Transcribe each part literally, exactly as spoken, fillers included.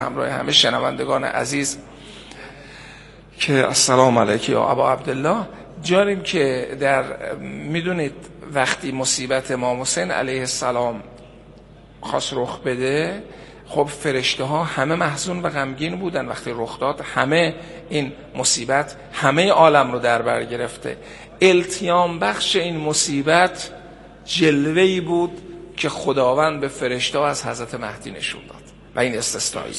همراه همه شنوندگان عزیز که السلام علیکم یا ابا عبدالله. جاریم که در میدونید وقتی مصیبت امام حسین علیه السلام خواست رخ بده، خب فرشته ها همه محزون و غمگین بودن. وقتی رخ داد همه این مصیبت همه عالم رو در بر گرفته. التیام بخش این مصیبت جلوه‌ای بود که خداوند به فرشته ها از حضرت مهدی نشون داد و این استثنائیه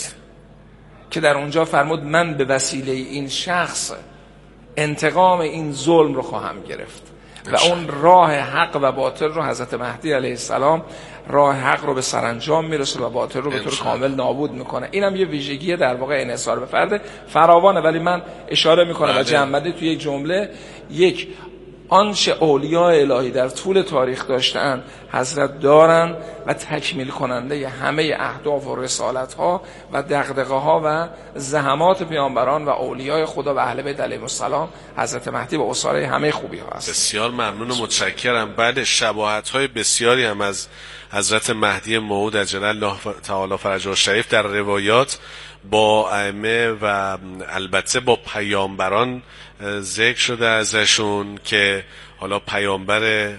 که در اونجا فرمود من به وسیله این شخص انتقام این ظلم رو خواهم گرفت و اون راه حق و باطل رو حضرت مهدی علیه السلام راه حق رو به سرانجام میرسه و باطل رو به طور کامل نابود میکنه. اینم یه ویژگی در واقع انحصار به فرد فراوانه، ولی من اشاره میکنم و جمع‌بندی توی یک جمله یک آنچه اولیاء الهی در طول تاریخ داشتن حضرت دارن و تکمیل کننده همه اهداف و رسالت ها و دغدغه ها و زحمات پیامبران و اولیاء خدا و اهل بیت علیهم السلام حضرت مهدی و اساره همه خوبی ها هست. بسیار ممنون و متشکرم. بعد شباهت های بسیاری هم از حضرت مهدی موعود عجل الله تعالی فرجه الشریف در روایات با ائمه و البته با پیامبران ذکر شده ازشون که حالا پیامبر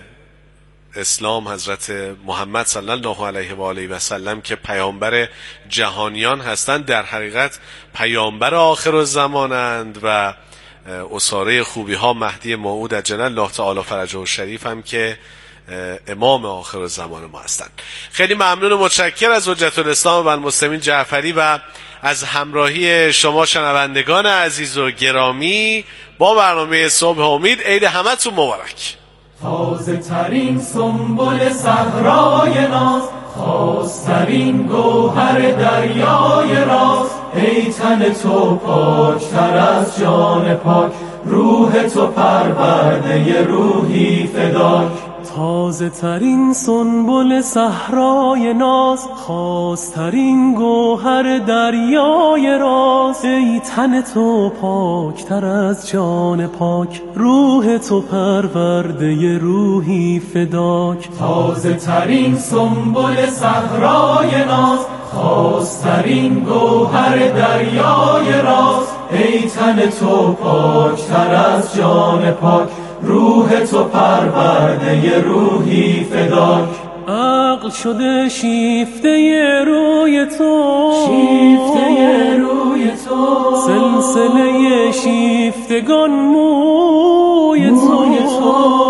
اسلام حضرت محمد صلی الله علیه و آله و سلم که پیامبر جهانیان هستند در حقیقت پیامبر آخر الزمانند و اساره خوبی ها مهدی موعود عجل الله تعالی فرجه الشریف هم که امام آخر الزمان ما هستند. خیلی ممنون و متشکر از حجت الاسلام و المسلمین جعفری و از همراهی شما شنوندگان عزیز و گرامی با برنامه صبح امید. عید همتون مبارک. تازه ترین سنبل صحرای ناز، خواسترین گوهر دریای راز، ای تن تو پاکتر از جان پاک، روح تو پرورده روحی فداک. تازه ترین سنبل صحرای ناز، خواسترین گوهر دریای راز، ای تن تو پاکتر از جان پاک، روح تو پرورده روحی فداک. تازه ترین سنبل صحرای ناز، خواسترین گوهر دریای راز، ای تن تو پاکتر از جان پاک، روح تو پرورده روحی فداک. عقل شده شیفته روی تو، شیفته روی تو، سلسله شیفتگان موی تو،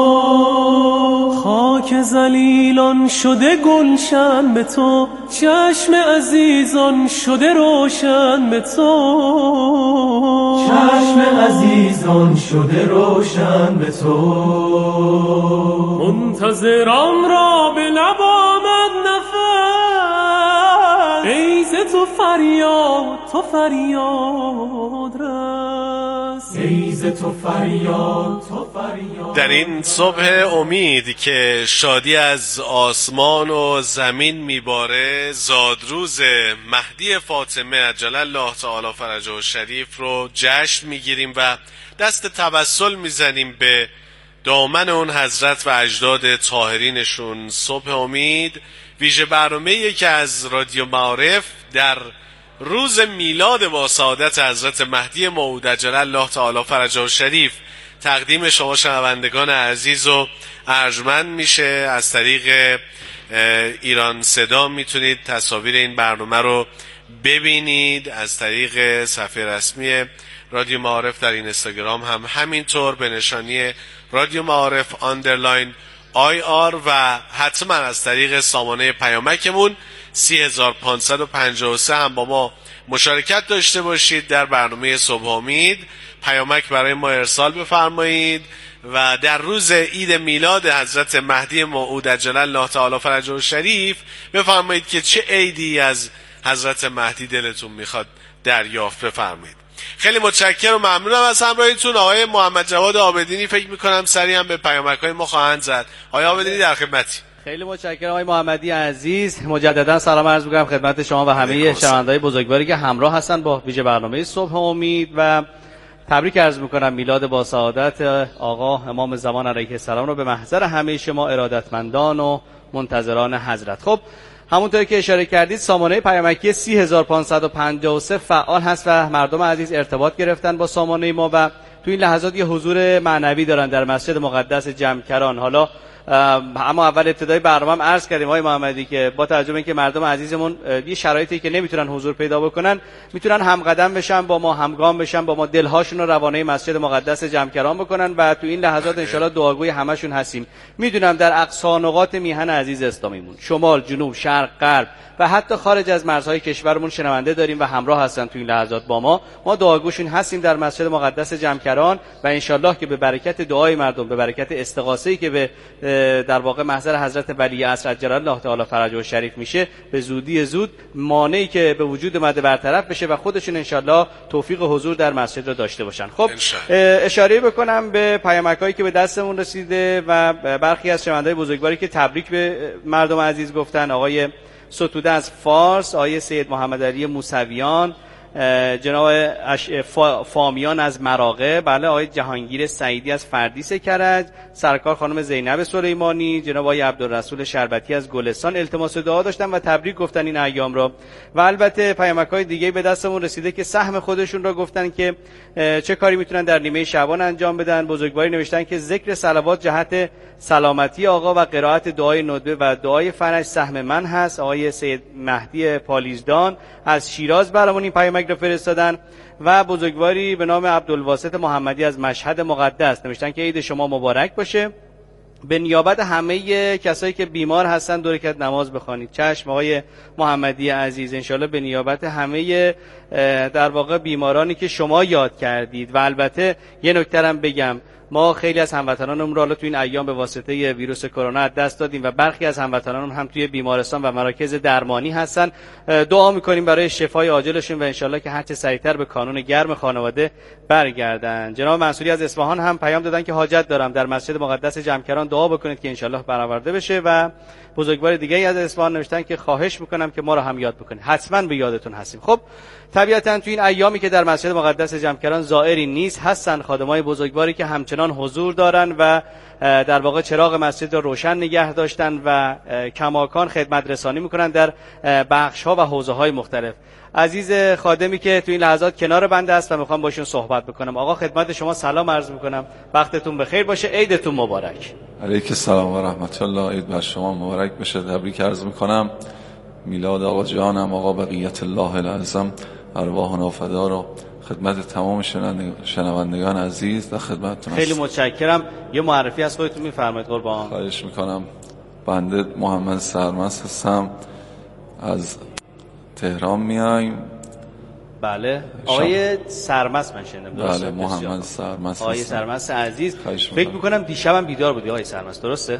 خاک ذلیلان شده گلشن به تو، چشم عزیزان شده روشن به تو، چشم عزیزان شده روشن به تو. منتظران را به لب آمد نفس، ای ز تو فریاد تو فریاد رس، ای ز تو فریاد تو فریاد. در این صبح امید که شادی از آسمان و زمین میباره، زادروز مهدی فاطمه عجل الله تعالی فرجه الشریف رو جشن میگیریم و دست توسل میزنیم به دامن اون حضرت و اجداد طاهرینشون. صبح امید ویژه برنامه‌ای که از رادیو معارف در روز میلاد با سعادت حضرت مهدی موعود عجل الله تعالی فرجه الشریف تقدیم شما شنوندگان عزیز و ارجمند میشه. از طریق ایران صدا میتونید تصاویر این برنامه رو ببینید، از طریق صفحه رسمی رادیو معارف در این اینستاگرام هم همینطور به نشانی رادیو معارف آندرلاین آی آر و حتما از طریق سامانه پیامکمون سه هزار و پانصد و پنجاه و سه هم با ما مشارکت داشته باشید در برنامه صبح امید. پیامک برای ما ارسال بفرمایید و در روز عید میلاد حضرت مهدی موعود عجل الله تعالی فرجه الشریف بفرمایید که چه عیدی از حضرت مهدی دلتون میخواد دریافت بفرمایید. خیلی متشکرم و ممنونم از همراهیتون. آقای محمد جواد عابدینی فکر میکنم سریع هم به پیامک‌های ما خواهند زد. آقای عابدینی در خدمتی. خیلی متشکرم آقای محمدی عزیز. مجددا سلام عرض می‌کنم خدمت شما و همه شنونده‌های بزرگواری که همراه هستن با ویژه برنامه صبح امید و تبریک عرض می‌کنم میلاد با سعادت آقا امام زمان علیه السلام رو به محضر همه شما ارادتمندان و منتظران حضرت. خب همونطور که اشاره کردید سامانه پیامکی سه هزار و پانصد و پنجاه و سه فعال هست و مردم عزیز ارتباط گرفتن با سامانه ما و تو این لحظات یه حضور معنوی دارن در مسجد مقدس جمکران. حالا اما اول ابتدای برنامه عرض کردیم آقای محمدی که با توجه به اینکه مردم عزیزمون یه شرایطی که نمیتونن حضور پیدا بکنن میتونن همقدم بشن با ما، همگام بشن با ما، دلهاشون رو روانه مسجد مقدس جمکران بکنن و تو این لحظات انشالله دعاگوی همشون هستیم. میدونم در اقصا نقاط میهن عزیز اسلامیمون، شمال، جنوب، شرق، غرب و حتی خارج از مرزهای کشورمون شنونده داریم و همراه هستن تو این لحظات با ما. ما دعاگوشون هستیم در مسجد مقدس جمکران و انشالله که به برکت دعای مردم، به برکت استغاثه‌ای که به در واقع محضر حضرت ولی عصر عجل الله تعالی فرجه شریف میشه، به زودی زود مانعی که به وجود اومده برطرف بشه و خودشون انشالله توفیق حضور در مسجد رو داشته باشن. خب اشاره بکنم به پیامکایی که به دستمون رسیده و برخی از شنونده‌های بزرگواری که تبریک به مردم عزیز گفتن. آقای ستوده از فارس، آقای سید محمد علی موسویان، جناب فامیان از مراغه، بله، آقای جهانگیر سعیدی از فردیس کرج، سرکار خانم زینب سلیمانی، جناب آقای عبدالرسول شربتی از گلستان التماس دعا داشتن و تبریک گفتن این ایام را. و البته پیامک‌های دیگه به دستمون رسیده که سهم خودشون را گفتن که چه کاری میتونن در نیمه شعبان انجام بدن. بزرگواری نوشتن که ذکر صلوات جهت سلامتی آقا و قرائت دعای ندبه و دعای فرج سهم من هست. آقای سید مهدی پالیزدان از شیراز برامون این پیامک رو فرستادن و بزرگواری به نام عبدالواسط محمدی از مشهد مقدس نوشتن که عید شما مبارک باشه. به نیابت همه کسایی که بیمار هستن دو رکعت نماز بخوانید. چشم آقای محمدی عزیز، انشالله به نیابت همه در واقع بیمارانی که شما یاد کردید. و البته یه نکته هم بگم، ما خیلی از هموطنانمون رو تو این ایام به واسطه ویروس کرونا از دست دادیم و برخی از هموطنانمون هم توی بیمارستان و مراکز درمانی هستن. دعا میکنیم برای شفای عاجلشون و انشالله که هرچه سریعتر به کانون گرم خانواده برگردن. جناب منصوری از اصفهان هم پیام دادن که حاجت دارم در مسجد مقدس جمکران دعا بکنید که انشالله برآورده بشه. و بزرگوار دیگه از اصفهان نوشتن که خواهش میکنم که ما رو هم یاد بکنید، حتما به یادتون هستیم. خب طبیعتا تو این ایامی که در مسجد مقدس جمکران زائری نیست، هستن خادمای بزرگواری که همچنان حضور دارن و در واقع چراغ مسجد رو روشن نگه داشتن و کماکان خدمت رسانی میکنن در بخش ها و حوزه های مختلف. عزیز خادمی که تو این لحظات کنار بنده است و میخوام باشون صحبت بکنم. آقا خدمت شما سلام عرض میکنم، وقتتون بخیر باشه، عیدتون مبارک. علیک السلام و رحمت الله، عید بر شما مبارک بشه. تبریک عرض میکنم. میلاد آقا جانم، آقا بقیت الله العظم، ارواحنا فدا رو خدمت تمام شنوندگان عزیز در خدمتتون هستم. خیلی متشکرم. یه معرفی از خودتون میفرمایید قربان. خواهش میکنم. بنده محمد سرمست هستم، از تهران میایم. بله آقای سرمست من شنیدم. بله محمد سرمست. آقای سرمست عزیز، فکر میکنم دیشبم بیدار بودی آقای سرمست، درسته؟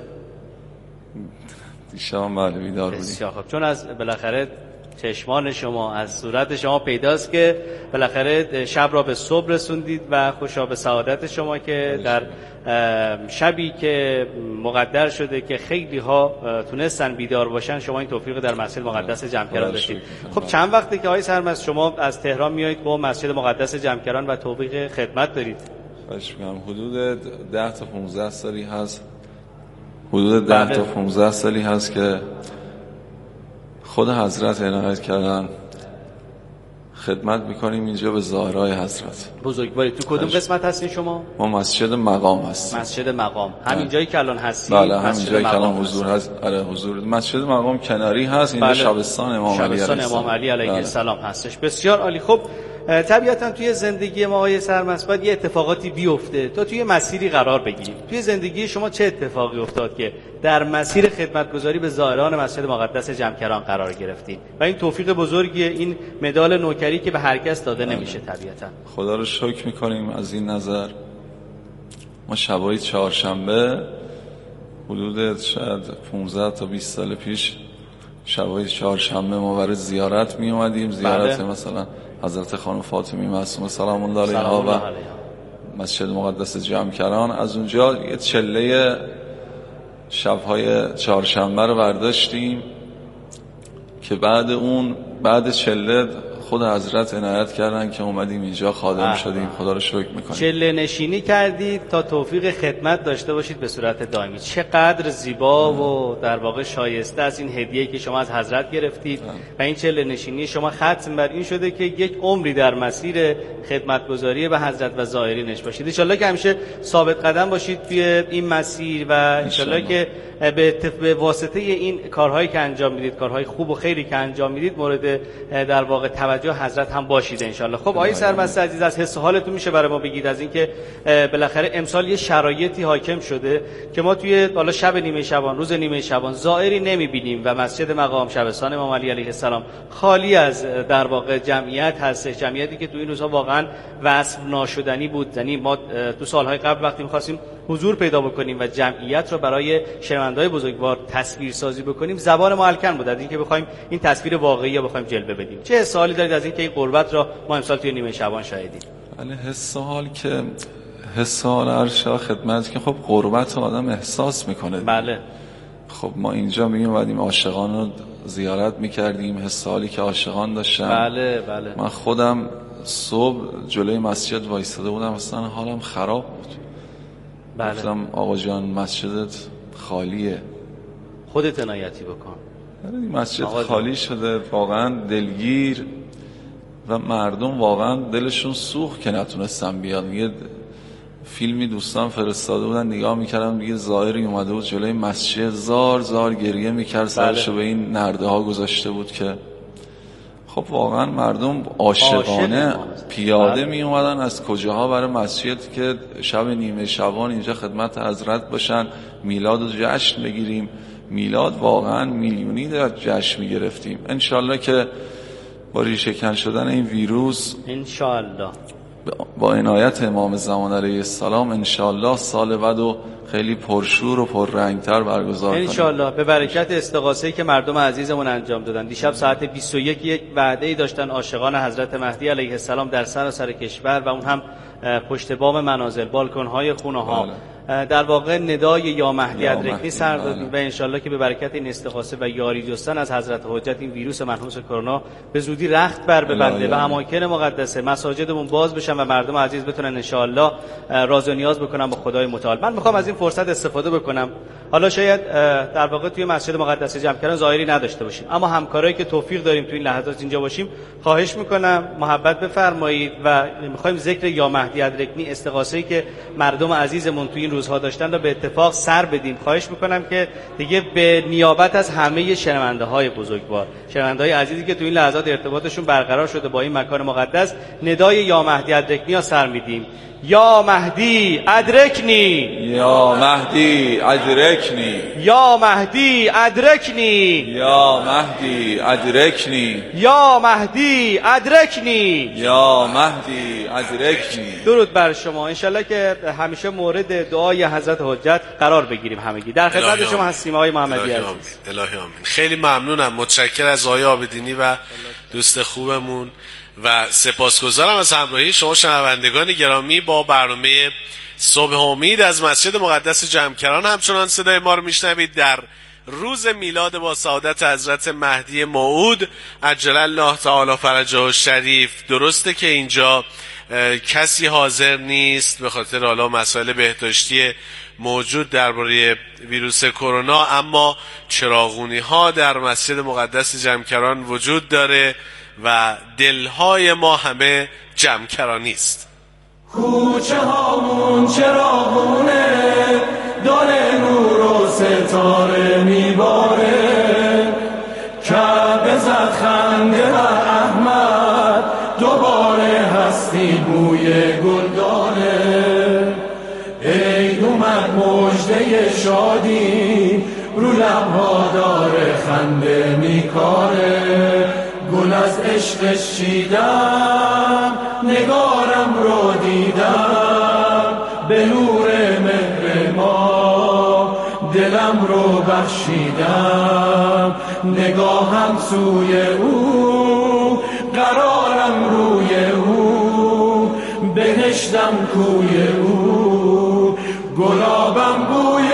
دیشبم بله بیدار بودی. بسیار خوب، چون از بالاخره چشمان شما، از صورت شما پیداست که بالاخره شب را به صبح رسوندید و خوشا به سعادت شما که در شبی که مقدر شده که خیلی ها تونستن بیدار باشن، شما این توفیق در مسجد مقدس جمکران داشتید. خب چند وقته که آقای سرمست شما از تهران میایید با مسجد مقدس جمکران و توفیق خدمت دارید؟ خواهش می‌کنم. حدود ده تا پانزده سالی هست حدود ده تا پانزده سالی هست که خود حضرت عنایت کردن خدمت میکنیم اینجا به ظاهرهای حضرت. بزرگواری تو کدوم قسمت هستین شما؟ ما مسجد مقام هستیم. مسجد مقام همین جایی که الان هستیم؟ بله همین جایی که الان حضور هست. آره حضور. مسجد مقام کناری هست، اینجا بله. شبستان امام علی شبستان امام علی علیه بله. السلام هستش. بسیار عالی. خب طبیعتا توی زندگی ما آقای سرمست باید یه اتفاقاتی بیفته تا توی مسیری قرار بگیریم. توی زندگی شما چه اتفاقی افتاد که در مسیر خدمتگزاری به زائران مسجد مقدس جمکران قرار گرفتید و این توفیق بزرگی، این مدال نوکری که به هر کس داده نمیشه؟ طبیعتا خدا رو شکر میکنیم از این نظر. ما شبای چهارشنبه حدود شاید پانزده تا بیست سال پیش شبای چهارشنبه ما برای زیارت می اومدیم. زیارت بله. مثلا حضرت خانم فاطمی معصومه سلام الله علیها و مسجد مقدس جمکران. از اونجا یه چله شبهای چهارشنبه رو برداشتیم که بعد اون بعد چله خود حضرت عنایت کردن که اومدیم اینجا خادم اه شدیم. خدا رو شکر میکنیم. چله نشینی کردید تا توفیق خدمت داشته باشید به صورت دائمی. چقدر زیبا و در واقع شایسته از این هدیه‌ای که شما از حضرت گرفتید و این چله نشینی شما ختم بر این شده که یک عمری در مسیر خدمتگزاری به حضرت و زائرینش باشید. ان شاءالله که همیشه ثابت قدم باشید توی این مسیر و ان شاءالله که به به واسطه این کارهایی که انجام میدید، کارهای خوب و خیری که انجام میدید، مورد در واقع توجه حضرت هم باشید ان شاءالله. خب آقای سرمست عزیز، از حس حالتون میشه برای ما بگید از اینکه بالاخره امسال یه شرایطی حاکم شده که ما توی حالا شب نیمه شبان، روز نیمه شبان زائری نمیبینیم و مسجد مقام شبستان امام علی علیه السلام خالی از در واقع جمعیت هست، جمعیتی که تو این روزها واقعا وصف ناشدنی بود. یعنی ما تو سالهای قبل وقتی می‌خواستیم حضور پیدا بکنیم و جمعیت رو برای شنونده‌های بزرگوار تصویر سازی بکنیم، زبان ما الکن بود از اینکه بخوایم این تصویر واقعی رو بخوایم جلوه بدیم. چه حسی دارید از اینکه این قربت رو ما امسال توی نیمه شبان شاهدیم؟ بله، حس حال که حس حال ارشا خدمت که خب قربت آدم احساس میکنه. بله. خب ما اینجا می اومدیم عاشقان رو زیارت میکردیم، حس حالی که عاشقان داشتن. بله بله. من خودم صبح جلوی مسجد وایساده بودم، اصلا حالم خراب بود. بله. گفتم آقا جان مسجدت خالیه، خودت عنایتی بکن. مسجد خالی شده، واقعا دلگیر و مردم واقعا دلشون سوخت که نتونستن بیان. یه فیلمی دوستان فرستاده بودن نگاه میکردم، دیگه زائری اومده بود جلوی مسجد زار زار گریه میکرد، سرشو به این نرده ها گذاشته بود که خب واقعا مردم عاشقانه پیاده می اومدن از کجاها برای مسجد که شب نیمه شبان اینجا خدمت حضرت باشن، میلاد رو جشن بگیریم. میلاد واقعا میلیونی در جشن می گرفتیم. انشالله که با ریشه کن شدن این ویروس انشالله با عنایت امام زمان علیه السلام انشالله سال بعدو خیلی پرشور و پررنگتر برگزار کنیم انشالله، به برکت استغاثه‌ای که مردم عزیزمون انجام دادن. دیشب ساعت بیست و یک یک وعده‌ای داشتن عاشقان حضرت مهدی علیه السلام در سراسر کشور و اون هم پشت بام منازل، بالکن‌های خونه‌ها. در واقع ندای یا مهدی ادرکنی سر دادیم و انشالله که به برکت این استغاثه و یاری جستن از حضرت حجت این ویروس منحوس کرونا به زودی رخت بر ببنده و اماکن مقدسه مساجدمون باز بشن و مردم عزیز بتونن انشالله راز و نیاز بکنن با خدای متعال. من میخوام از این فرصت استفاده بکنم. حالا شاید در واقع توی مسجد مقدسه جمکران ظاهری نداشته باشیم، اما همکارایی که توفیق داریم توی این لحظات اینجا باشیم، خواهش میکنم محبت بفرمایید و میخوایم ذکر یا مهدی ادرکنی استغاثه‌ای که مردم عزیزمون توی این روزها داشتن رو به اتفاق سر بدیم. خواهش میکنم که دیگه به نیابت از همه شنونده های بزرگوار، شنونده های عزیزی که توی این لحظات ارتباطشون برقرار شده با این مکان مقدس، ندای یا مهدی ادرکنی ها سر میدیم. یا مهدی ادرکنی، یا مهدی ادرکنی، یا مهدی ادرکنی، یا مهدی ادرکنی، یا مهدی ادرکنی، یا مهدی ادرکنی. درود بر شما. انشالله که همیشه مورد دعای حضرت حجت قرار بگیریم. همگی در خدمت شما هستیم آقای محمدی عزیز. الهی آمین. خیلی ممنونم، متشکرم از آقای عابدینی و دوست خوبمون و سپاسگزارم از همراهی شما شنوندگان گرامی با برنامه صبح امید از مسجد مقدس جمکران. همچنان صدای ما رو میشنوید در روز میلاد با سعادت حضرت مهدی موعود عجل الله تعالی فرجه الشریف. درسته که اینجا کسی حاضر نیست به خاطر حالا مسائل بهداشتی موجود درباره ویروس کرونا، اما چراغونی ها در مسجد مقدس جمکران وجود داره و دلهای ما همه جمکرانی است. کوچه هامون چراغونه، داره نور و ستاره میباره، کعبه زد خنده بر احمد، دوباره هستی بوی گل داره. عید اومد مژده شادی، رو لبها داره خنده میکاره. گل از عشقش چیدم، نگارم رو دیدم، به نور مهر ما دلم رو بخشیدم. نگاهم سوی او، قرارم روی او، بهشتم کوی او، گلابم بوی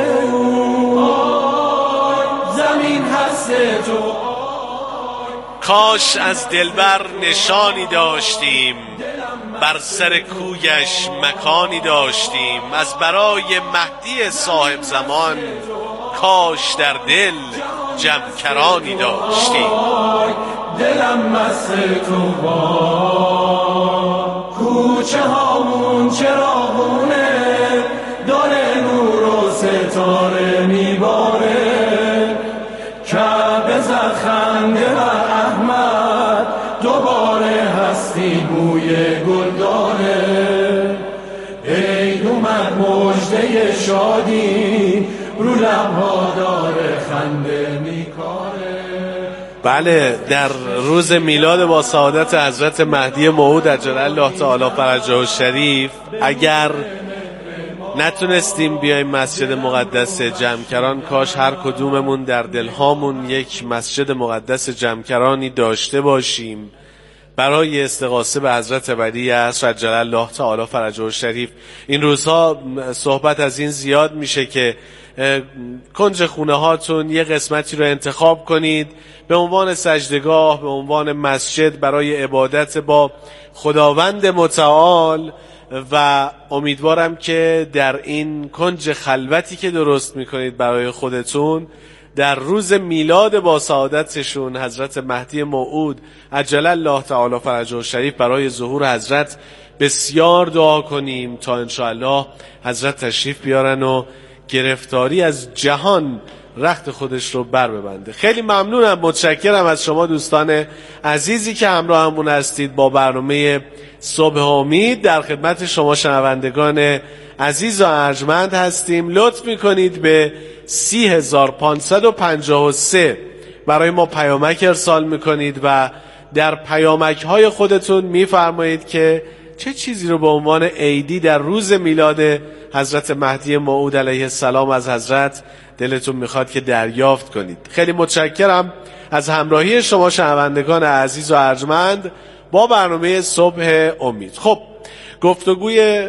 او. زمین هست تو کاش از دلبر نشانی داشتیم، بر سر کویش مکانی داشتیم. از برای مهدی صاحب زمان کاش در دل جمکرانی داشتیم. دلم مست تو با کوچه هامون چراغونه، داره نور و ستاره میباره، کعبه زد خنده و احمد دوباره هستی بوی گل داره. عید اومد مژده شادی، رو لبها داره خنده میکاره. بله، در روز میلاد با سعادت حضرت مهدی موعود عجل الله تعالی فرجه الشریف اگر نتونستیم بیایم مسجد مقدس جمکران، کاش هر کدوممون در دلهامون یک مسجد مقدس جمکرانی داشته باشیم برای استغاثه به حضرت ولی عصر عجل الله تعالی فرجه الشریف. این روزها صحبت از این زیاد میشه که کنج خونه هاتون یه قسمتی رو انتخاب کنید به عنوان سجدگاه، به عنوان مسجد برای عبادت با خداوند متعال. و امیدوارم که در این کنج خلوتی که درست میکنید برای خودتون در روز میلاد با سعادتشون حضرت مهدی موعود عجل الله تعالی فرجه الشریف برای ظهور حضرت بسیار دعا کنیم تا انشاءالله حضرت تشریف بیارن و گرفتاری از جهان رخت خودش رو بر ببنده. خیلی ممنونم، متشکرم از شما دوستان عزیزی که همراه همون هستید با برنامه صبح امید. در خدمت شما شنوندگان عزیز و ارجمند هستیم. لطف میکنید به سی هزار پانصد و پنجاه و سه برای ما پیامک ارسال میکنید و در پیامک های خودتون میفرمایید که چه چیزی رو به عنوان عیدی در روز میلاد حضرت مهدی موعود علیه السلام از حضرت دلتون میخواد که دریافت کنید. خیلی متشکرم از همراهی شما شنوندگان عزیز و ارجمند با برنامه صبح امید. خب گفتگوی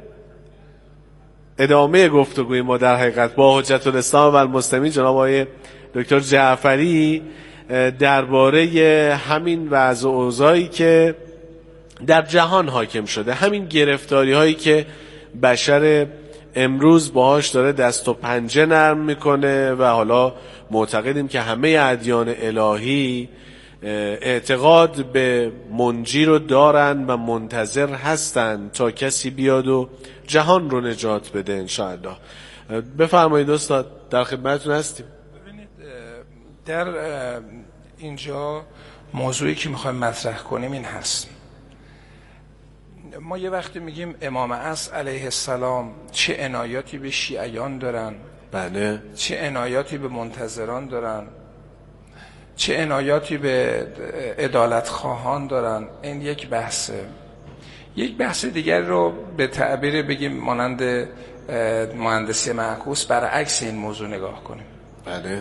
ادامه گفتگوی ما در حقیقت با حجت الاسلام و المسلمین جناب آقای دکتر جعفری درباره همین وضع و اوضاعی که در جهان حاکم شده، همین گرفتاری هایی که بشر امروز باهاش داره دست و پنجه نرم میکنه و حالا معتقدیم که همه ادیان الهی اعتقاد به منجی رو دارن و منتظر هستن تا کسی بیاد و جهان رو نجات بده انشاءالله. بفرمایید استاد، در خدمتتون هستیم. ببینید در اینجا موضوعی که میخوایم مطرح کنیم این هست. ما یه وقتی میگیم امام عصر علیه السلام چه عنایاتی به شیعیان دارن، بله، چه عنایاتی به منتظران دارن، چه عنایاتی به عدالت خواهان دارن، این یک بحثه. یک بحث دیگر رو به تعبیر بگیم مانند مهندسی معکوس برعکس این موضوع نگاه کنیم. بله،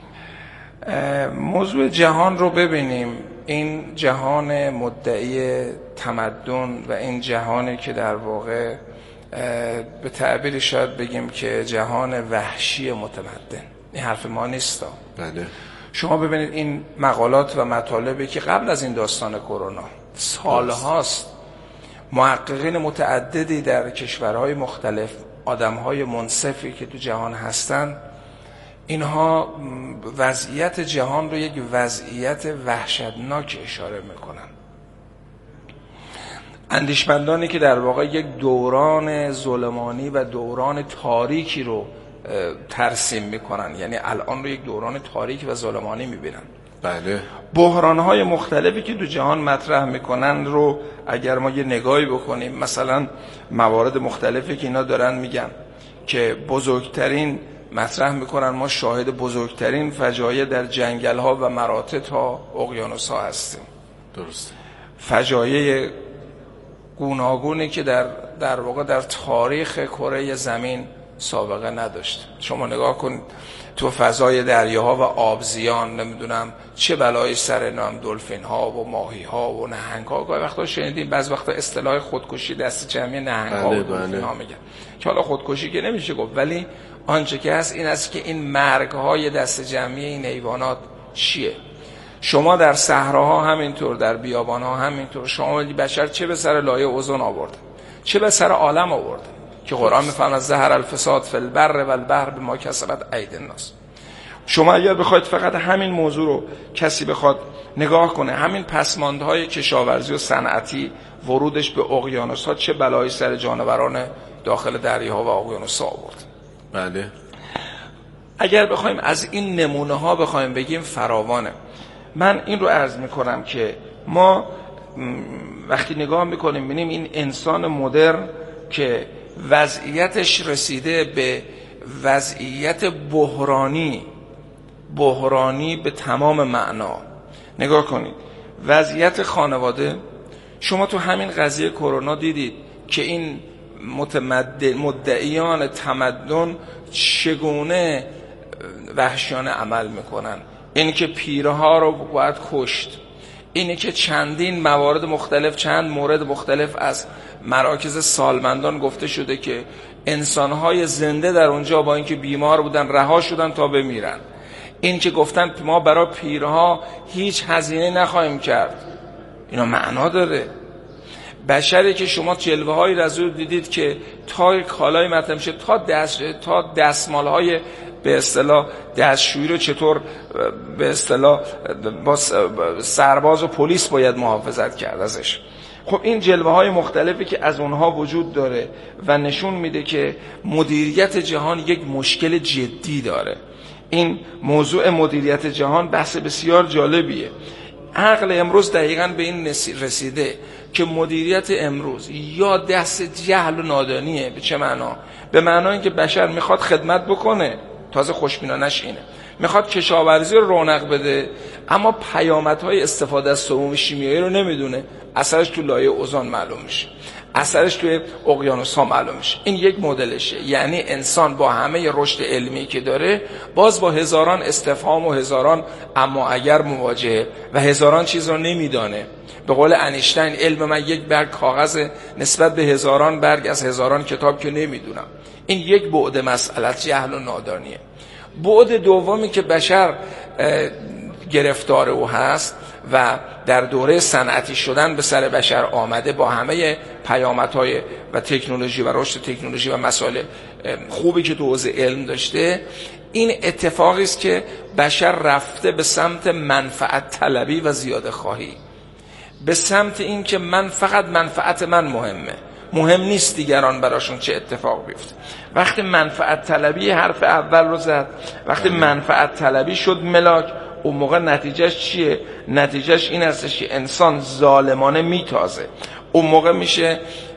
موضوع جهان رو ببینیم. این جهان مدعی تمدن و این جهانی که در واقع به تعبیری شاید بگیم که جهان وحشی متمدن، این حرف ما نیست. بله، شما ببینید این مقالات و مطالبی که قبل از این داستان کرونا سالهاست محققین متعددی در کشورهای مختلف، آدمهای منصفی که تو جهان هستن، اینها وضعیت جهان رو یک وضعیت وحشتناک اشاره میکنن. اندیشمندانی که در واقع یک دوران ظلمانی و دوران تاریکی رو ترسیم میکنن، یعنی الان رو یک دوران تاریک و ظلمانی میبینن. بله، بحرانهای مختلفی که تو جهان مطرح میکنن رو اگر ما یه نگاهی بکنیم، مثلا موارد مختلفی که اینا دارن میگن که بزرگترین مطرح میکنن، ما شاهد بزرگترین فجایع در جنگل ها و مراتع تا اقیانوس ها هستیم. درسته. فجایع گوناگونی که در در واقع در تاریخ کره زمین سابقه نداشت. شما نگاه کنید تو فضای دریاها و آبزیان، نمیدونم چه بلایی سر نام دلفین ها و ماهی ها و نهنگ ها. گاهی وقتا شنیدیم بعض وقتا اصطلاح خودکشی دست جمعی نهنگ ها و دلفین ها میگن که حالا خودکشی که نمیشه گفت، ولی آنچه که هست این است که این مرگ های دست جمعی این حیوانات چیه. شما در صحراها همینطور، در بیابانها همینطور. شما بشر چه به سر لایه اوزون آورده، چه به سر عالم آورده که قرآن میفرماید ظهر الفساد فی البر و البحر بما کسبت ایدی الناس. شما اگر بخواید فقط همین موضوع رو کسی بخواد نگاه کنه، همین پسماندهای کشاورزی و صنعتی ورودش به اقیانوس‌ها چه بلایی سر جانوران داخل دریاها و اقیانوس‌ها آورد. بله. اگر بخوایم از این نمونه ها بخوایم بگیم فراوانه. من این رو عرض میکنم که ما وقتی نگاه میکنیم ببینیم این انسان مدرن که وضعیتش رسیده به وضعیت بحرانی بحرانی به تمام معنا. نگاه کنید وضعیت خانواده، شما تو همین قضیه کرونا دیدید که این مدعیان تمدن چگونه وحشیانه عمل میکنن. اینی که پیرها رو باید کشت، اینی که چندین موارد مختلف، چند مورد مختلف از مراکز سالمندان گفته شده که انسانهای زنده در اونجا با اینکه بیمار بودن رها شدن تا بمیرن. این که گفتن ما برای پیرها هیچ هزینه نخواهیم کرد، اینا معنا داره؟ بشری که شما جلوه های رزو دیدید که تا کالای مطرح میشه، تا دست تا دستمال های به اصطلاح دستشویی رو چطور به اصطلاح با سرباز و پلیس باید محافظت کرد ازش. خب این جلوه های مختلفی که از اونها وجود داره و نشون میده که مدیریت جهان یک مشکل جدی داره. این موضوع مدیریت جهان بحث بسیار جالبیه. عقل امروز دقیقاً به این رسیده که مدیریت امروز یا دست جهل و نادانیه. به چه معنا؟ به معنای اینکه بشر میخواد خدمت بکنه، تازه خوشبینانش اینه، میخواد کشاورزی رو رونق بده، اما پیامدهای استفاده از سموم شیمیایی رو نمیدونه. اثرش تو لایه اوزون معلوم میشه، اثرش توی اقیانوس‌ها معلوم میشه. این یک مدلشه. یعنی انسان با همه رشد علمی که داره باز با هزاران استفهام و هزاران اما اگر مواجهه و هزاران چیز رو نمیدانه. به قول انیشتین علم من یک برگ کاغذ نسبت به هزاران برگ از هزاران کتاب که نمیدونم. این یک بعد مسئله جهل و نادانیه. بعد دومی که بشر گرفتار او هست و در دوره صنعتی شدن به سر بشر آمده با همه پیامدهای و تکنولوژی و رشد تکنولوژی و مسائل خوبی که تو حوزه علم داشته، این اتفاقی است که بشر رفته به سمت منفعت طلبی و زیاده خواهی، به سمت این که من فقط منفعت من مهمه، مهم نیست دیگران براشون چه اتفاق بیفته. وقتی منفعت طلبی حرف اول رو زد، وقتی منفعت طلبی شد ملاک، اون موقع نتیجهش چیه؟ نتیجهش این هستش که انسان ظالمانه میتازه. اون موقع میشه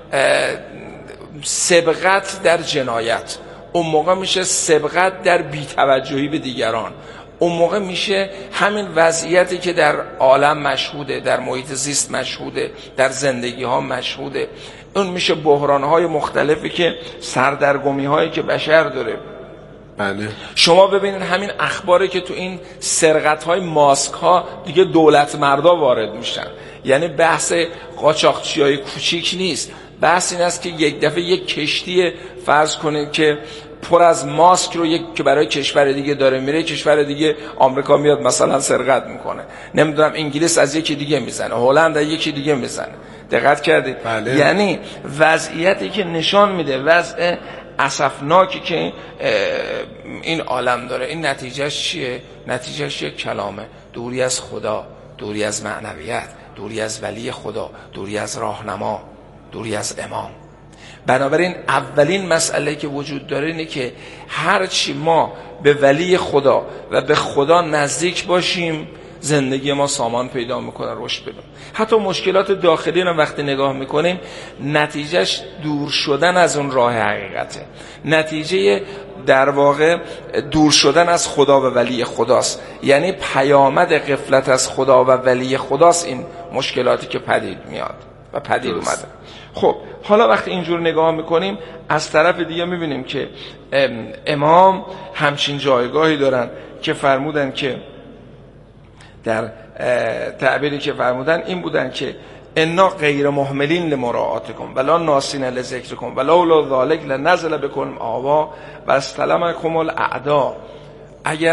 سبقت در جنایت، اون موقع میشه سبقت در بی‌توجهی به دیگران، اون موقع میشه همین وضعیتی که در عالم مشهوده، در محیط زیست مشهوده، در زندگی ها مشهوده. اون میشه بحران های مختلفی که سردرگمی هایی که بشر داره. بله. شما ببینید همین اخباری که تو این سرقت های ماسک ها دیگه دولت مردا وارد میشن. یعنی بحث قاچاقچی های کوچیک نیست، بحث این است که یک دفعه یک کشتی فرض کنید که پر از ماسک رو یک که برای کشور دیگه داره میره، کشور دیگه آمریکا میاد مثلا سرقت میکنه، نمیدونم انگلیس از یکی دیگه میزنه، هلند از یکی دیگه میزنه. دقت کردید؟ بله. یعنی وضعیتی که نشان میده وضع اسفناکی که این عالم داره. این نتیجهش چیه؟ نتیجهش یک کلامه: دوری از خدا، دوری از معنویت، دوری از ولی خدا، دوری از راهنما، دوری از امام. بنابراین اولین مسئله که وجود داره اینه که هرچی ما به ولی خدا و به خدا نزدیک باشیم زندگی ما سامان پیدا میکنه، رشد پیدا. حتی مشکلات داخلی رو وقتی نگاه میکنیم نتیجهش دور شدن از اون راه حقیقته، نتیجه در واقع دور شدن از خدا و ولی خداست. یعنی پیامد غفلت از خدا و ولی خداست این مشکلاتی که پدید میاد و پدید اومده. خب حالا وقتی اینجور نگاه میکنیم از طرف دیگه میبینیم که امام همچین جایگاهی دارن که فرمودن که در تعبیری که فرمودن این بودن که انا غیر محملین لمراعاتکم ولا ناسین لذکرکم ولولا ذالک لنزل بکم آوا و استلمکم الاعدا. اگر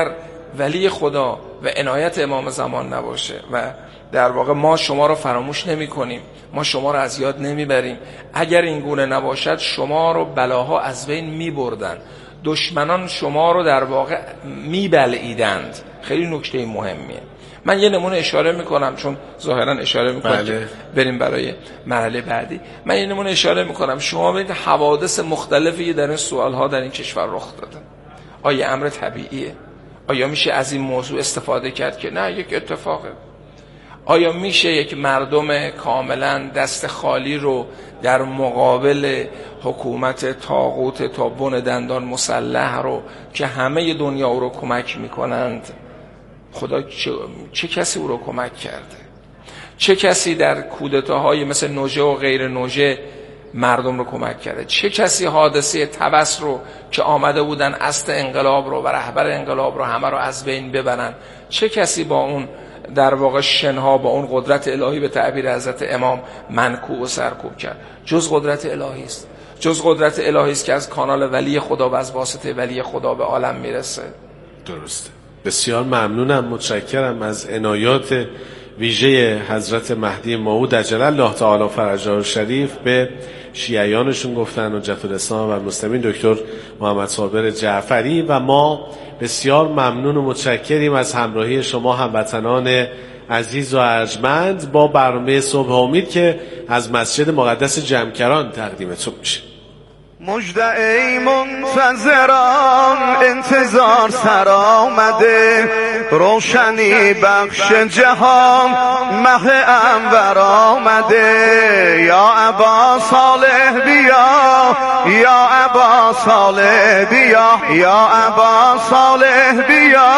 ولی خدا و عنایت امام زمان نباشه و در واقع ما شما رو فراموش نمی کنیم، ما شما رو از یاد نمی بریم. اگر این گونه نباشد شما رو بلاها از بین می بردن، دشمنان شما رو در واقع می بلعیدند. خیلی نکته مهمیه. من یه نمونه اشاره میکنم چون ظاهرا اشاره میکنم بله. که بریم برای مرحله بعدی. من یه نمونه اشاره میکنم. شما ببینید حوادث مختلفی در این سوالها در این کشور رخ دادن. آیا امر طبیعیه؟ آیا میشه از این موضوع استفاده کرد که نه یک اتفاقه؟ آیا میشه یک مردم کاملا دست خالی رو در مقابل حکومت طاغوت تا بن دندان مسلح رو که همه دنیا او رو کمک میکنند، خدا چه, چه کسی او رو کمک کرده؟ چه کسی در کودتاهای مثل نوژه و غیر نوژه مردم رو کمک کرده؟ چه کسی حادثه طبس رو که آمده بودن اسد انقلاب رو و رهبر انقلاب رو همه رو از بین ببرن، چه کسی با اون در واقع شنها با اون قدرت الهی به تعبیر حضرت امام منکوب و سرکوب کرد؟ جز قدرت الهی است، جز قدرت الهی است که از کانال ولی خدا و از واسطه ولی خدا به عالم میرسه. درسته. بسیار ممنونم، متشکرم از عنایات ویژه حضرت مهدی موعود عجل الله تعالی فرجه الشریف به شیعیانشون گفتن حجت الاسلام و المسلمین دکتر محمد صابر جعفری. و ما بسیار ممنون و متشکریم از همراهی شما هموطنان عزیز و ارجمند با برنامه صبح امید که از مسجد مقدس جمکران تقدیمتون میشه. مژده ای منتظران انتظار سر آمده، روشنی بخش جهان مه انور آمده. یا ابا صالح بیا، یا ابا صالح بیا، یا ابا صالح بیا.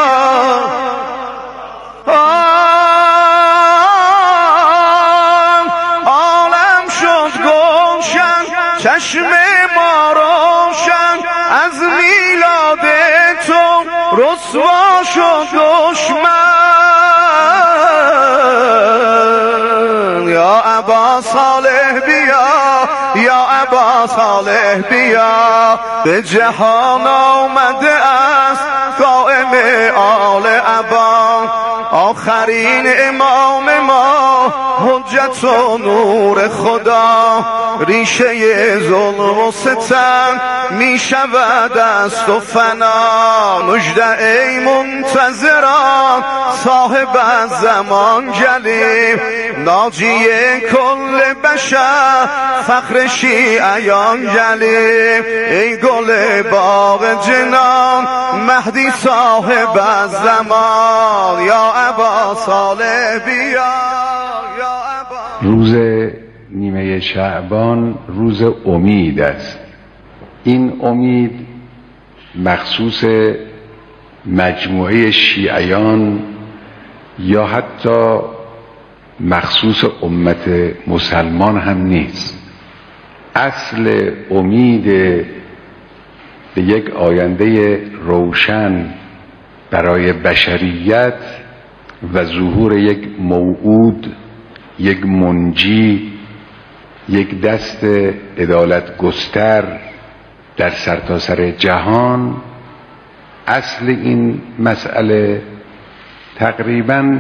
عالم شد گلشن، چشم ما روشن، از میلاد تو رسوا شد دشمن. یا ابا صالح بیا، یا ابا صالح بیا. به جهان آمده است قائم آل ابا، آخرین امام ما حجت و نور خدا. ریشه ظلم و ستم می شود از تو فنا. مژده ای منتظران صاحب زمان جلیل، ناجی کل بشر فخر شیعیان جلیل. ای گل باغ جنان مهدی صاحب زمان. یا ابا صالح بیا، یا ابا. روز نیمه شعبان روز امید است. این امید مخصوص مجموعه شیعیان یا حتی مخصوص امت مسلمان هم نیست. اصل امید به یک آینده روشن برای بشریت و ظهور یک موعود، یک منجی، یک دست عدالت گستر در سرتاسر جهان، اصل این مسئله تقریباً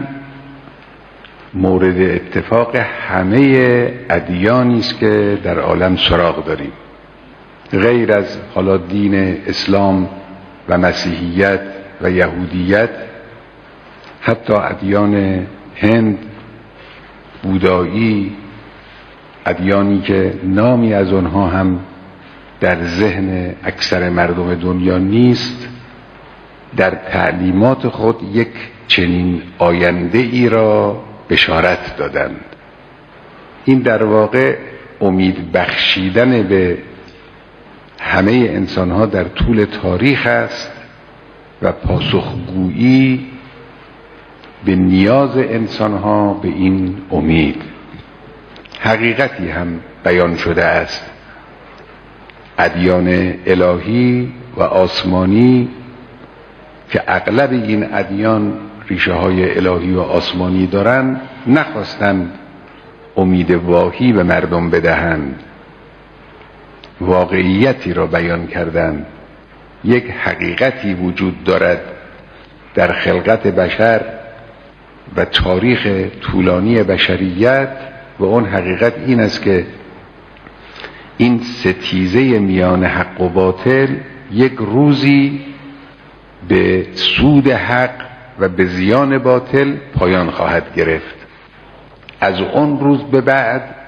مورد اتفاق همه ادیانی است که در عالم سراغ داریم، غیر از حالا دین اسلام و مسیحیت و یهودیت. حتی ادیان هند، بودایی، ادیانی که نامی از آنها هم در ذهن اکثر مردم دنیا نیست، در تعلیمات خود یک چنین آینده ای را بشارت دادند. این در واقع امید بخشیدن به همه انسانها در طول تاریخ است و پاسخگویی به نیاز انسانها به این امید. حقیقتی هم بیان شده است. ادیان الهی و آسمانی که اغلب این ادیان ریشه های الهی و آسمانی دارند، نخواستند امید واهی به مردم بدهند، واقعیتی را بیان کردند. یک حقیقتی وجود دارد در خلقت بشر و تاریخ طولانی بشریت و اون حقیقت این است که این ستیزه میان حق و باطل یک روزی به سود حق و به زیان باطل پایان خواهد گرفت. از اون روز به بعد